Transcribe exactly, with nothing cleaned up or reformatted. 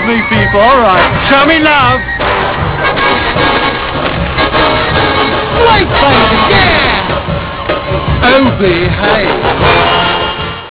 me, people. All right. Show me love. Wait, baby, yeah! Oh, behave.